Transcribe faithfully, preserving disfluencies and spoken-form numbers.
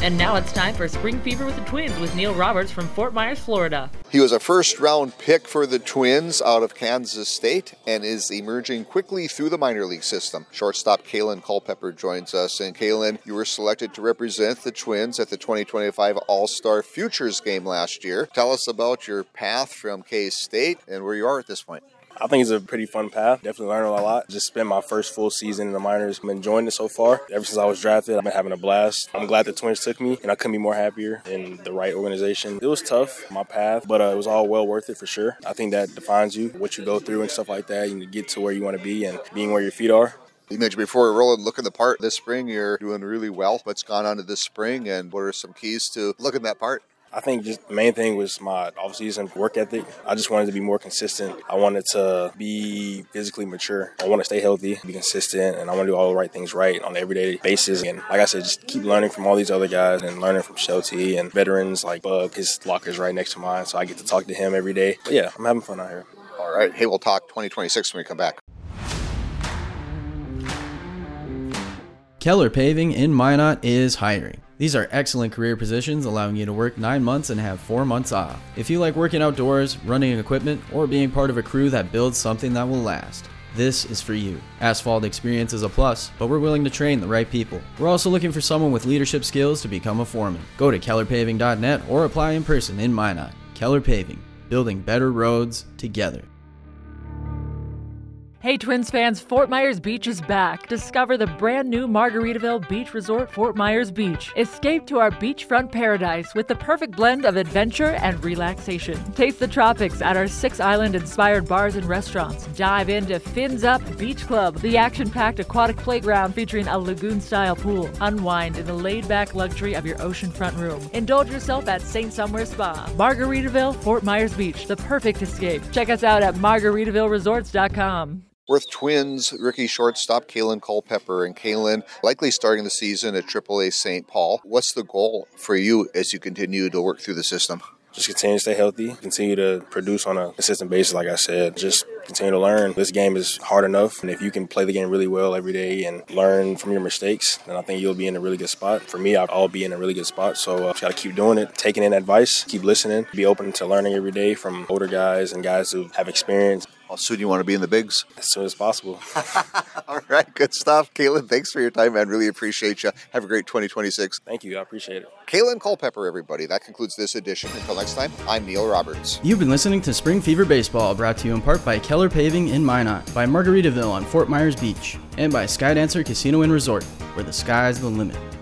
And now it's time for Spring Fever with the Twins with Neil Roberts from Fort Myers, Florida. He was a first-round pick for the Twins out of Kansas State and is emerging quickly through the minor league system. Shortstop Kalen Culpepper joins us. And Kalen, you were selected to represent the Twins at the twenty twenty-five All-Star Futures game last year. Tell us about your path from K-State and where you are at this point. I think it's a pretty fun path. Definitely learned a lot. Just spent my first full season in the minors. I'm enjoying it so far. Ever since I was drafted, I've been having a blast. I'm glad the Twins took me, and I couldn't be more happier in the right organization. It was tough, my path, but uh, it was all well worth it for sure. I think that defines you, what you go through and stuff like that. You get to where you want to be and being where your feet are. You mentioned before we're rolling, looking the part this spring. You're doing really well. What's gone on to this spring, and what are some keys to looking that part? I think just the main thing was my off-season work ethic. I just wanted to be more consistent. I wanted to be physically mature. I want to stay healthy, be consistent, and I want to do all the right things right on an everyday basis. And like I said, just keep learning from all these other guys and learning from Shelty and veterans like Bug. His locker's right next to mine, so I get to talk to him every day. But yeah, I'm having fun out here. All right. Hey, we'll talk twenty twenty-six when we come back. Keller Paving in Minot is hiring. These are excellent career positions allowing you to work nine months and have four months off. If you like working outdoors, running equipment, or being part of a crew that builds something that will last, this is for you. Asphalt experience is a plus, but we're willing to train the right people. We're also looking for someone with leadership skills to become a foreman. Go to keller paving dot net or apply in person in Minot. Keller Paving, building better roads together. Hey Twins fans, Fort Myers Beach is back. Discover the brand new Margaritaville Beach Resort, Fort Myers Beach. Escape to our beachfront paradise with the perfect blend of adventure and relaxation. Taste the tropics at our six island-inspired bars and restaurants. Dive into Fins Up Beach Club, the action-packed aquatic playground featuring a lagoon-style pool. Unwind in the laid-back luxury of your oceanfront room. Indulge yourself at Saint Somewhere Spa. Margaritaville, Fort Myers Beach, the perfect escape. Check us out at margaritaville resorts dot com. Worth Twins rookie shortstop Kalen Culpepper. And Kalen, likely starting the season at triple A Saint Paul. What's the goal for you as you continue to work through the system? Just continue to stay healthy, continue to produce on a consistent basis, like I said. Just continue to learn. This game is hard enough, and if you can play the game really well every day and learn from your mistakes, then I think you'll be in a really good spot. For me, I'll be in a really good spot, so uh, just got to keep doing it, taking in advice, keep listening, be open to learning every day from older guys and guys who have experience. How soon do you want to be in the bigs? As soon as possible. All right, good stuff. Kalen, thanks for your time, man. Really appreciate you. Have a great twenty twenty-six. Thank you. I appreciate it. Kalen Culpepper, everybody. That concludes this edition. Until next time, I'm Neil Roberts. You've been listening to Spring Fever Baseball, brought to you in part by Keller Paving in Minot, by Margaritaville on Fort Myers Beach, and by Skydancer Casino and Resort, where the sky's the limit.